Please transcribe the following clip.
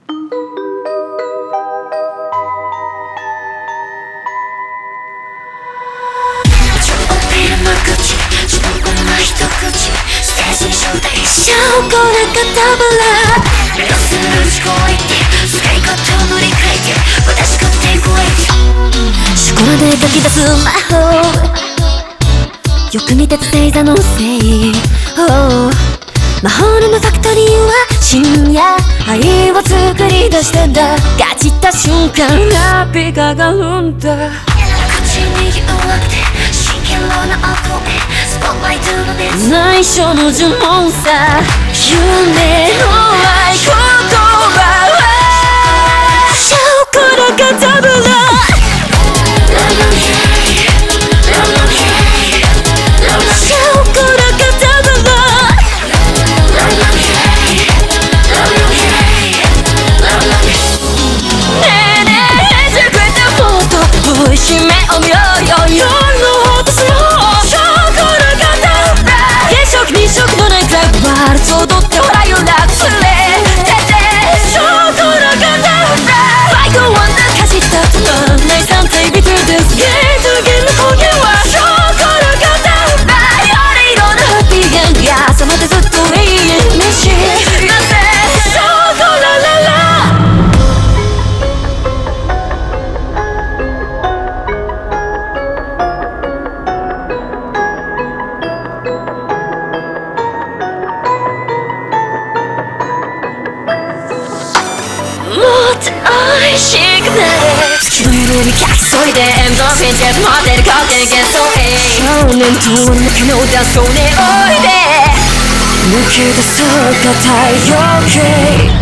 証拠なんかたぶら要する思考言って使い方を塗り替えて私がテイクアウト思考で書き出す魔法よく見てて星座のせい魔法のファクトリーは深夜愛を作り出したんだガチった瞬間ラピカが生んだ口に弱くて真剣な音へスポットライトの熱内緒の呪文さ夢の合言葉は証拠だかたぶら締めを見ろよ夜の落とすよ証拠の方原色に色のないクラブワールド踊ってほらよラックスレてて証拠の方バイクをワンダーかじった止まんない3体ビトルですゲートゲームの根源は証拠の方より色のハッピーエンドがさまでずっと永遠にしなぜ証拠ラララ愛しくなれ月の夜に客そいでエンドフィンチェス持ってる勝手に幻想兵少年との中のダンスをねおいで抜け出そうか太陽系